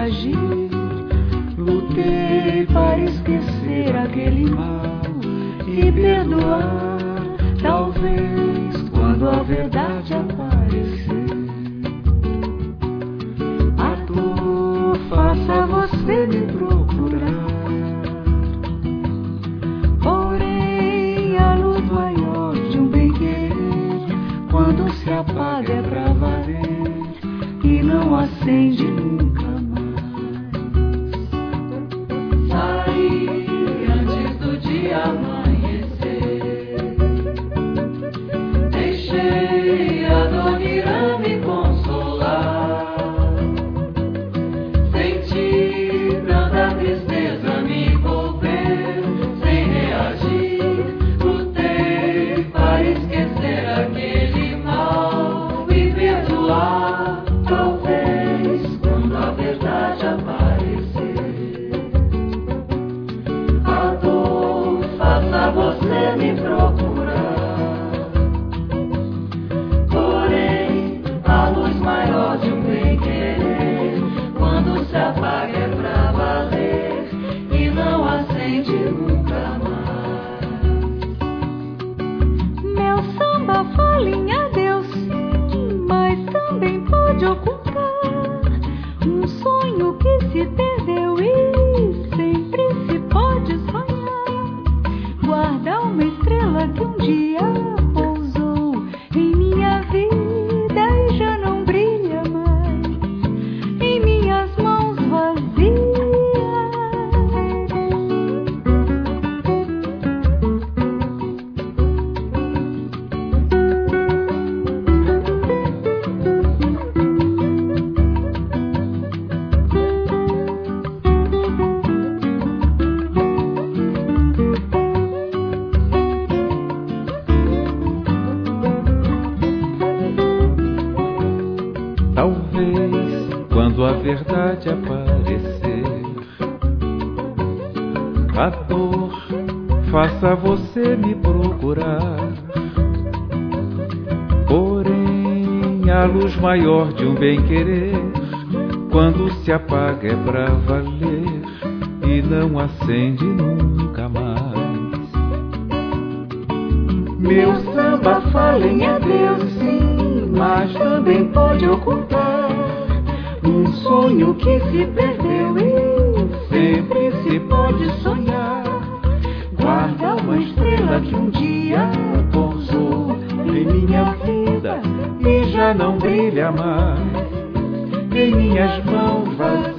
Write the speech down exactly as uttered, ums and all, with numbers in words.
reagir. Lutei para esquecer aquele mal e perdoar. Talvez quando a verdade aparecer, a dor faça você me procurar. Porém, a luz maior de um bem-querer, quando se apaga é pra valer e não acende nunca mais. Saí antes do dia amanhecer, deixei a dor irá me consolar. Senti tanta tristeza me envolver sem reagir. Lutei para esquecer aquele mal e perdoar. Talvez quando a verdade aparecer, a dor faça você me procurar. Porém, a luz maior de um bem-querer, quando se apaga é pra valer e não acende nunca mais. Meu samba fala em adeus, sim, mas também pode ocultar um sonho que se perdeu e sempre se pode sonhar. Guardar uma estrela que um dia pousou em minha vida e já não brilha mais em minhas mãos vazias. Talvez quando a verdade aparecer, a dor faça você me procurar. Porém, a luz maior de um bem-querer, quando se apaga é pra valer e não acende nunca mais. Meu samba fala em adeus, sim, mas também pode ocultar um sonho que se perdeu e sempre se pode sonhar. Guarda uma estrela que um dia pousou em minha vida e já não brilha mais em minhas mãos vazias.